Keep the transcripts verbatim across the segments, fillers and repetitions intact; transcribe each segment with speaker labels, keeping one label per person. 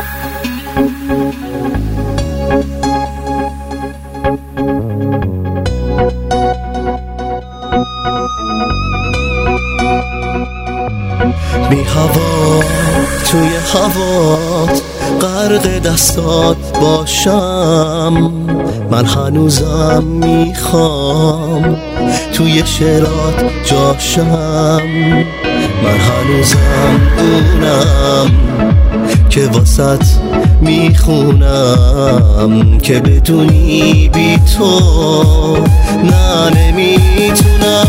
Speaker 1: بی هوا توی هوات غرق دستات باشم، من هنوزم میخوام توی شعرات جاشم، من هنوزم اونم که واسط میخونم که بدونی بی تو نه نمیتونم.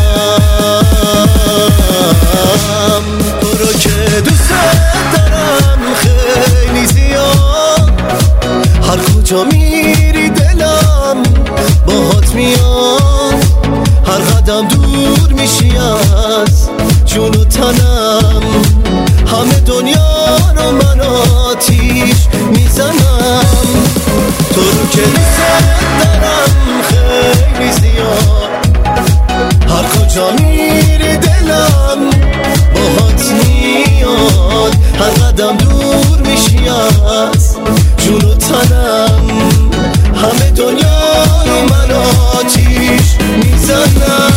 Speaker 1: تو رو که دوست دارم خیلی زیاد، هر کجا میری دلم باهات میاد، هر قدم دور میشی از جون و تنم، همه دنیا رو من آتیش میزنم. تو رو که دوست دارم خیلی زیاد، هر کجا میری دلم باهات میاد، هر قدم دور میشی از جون و تنم، همه دنیا رو من آتیش میزنم.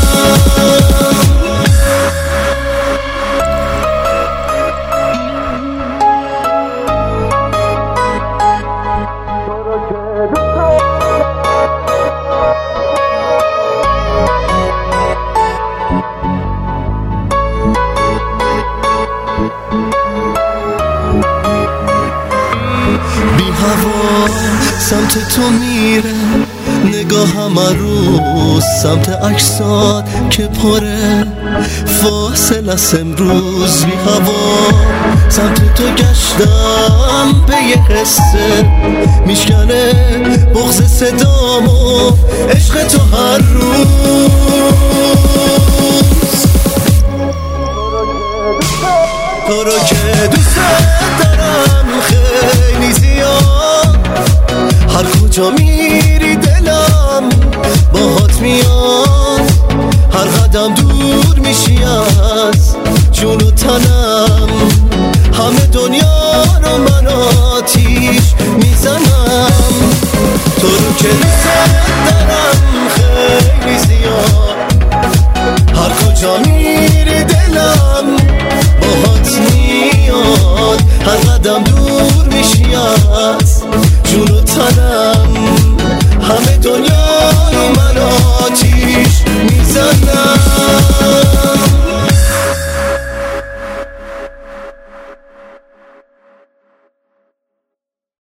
Speaker 1: بی هوا سمت تو میره نگاهم، رو سمت عکسات که پره فاصله است امروز. بی هوا سمت تو گشتم به یه قصه میشکنه بغض صدام و عشق تو هر روز. تو رو که دوست دارم خیلی زیاد، هر کجا میری دلم باهات میاد، هر قدم دور میشی از جون و تنم، همه دنیا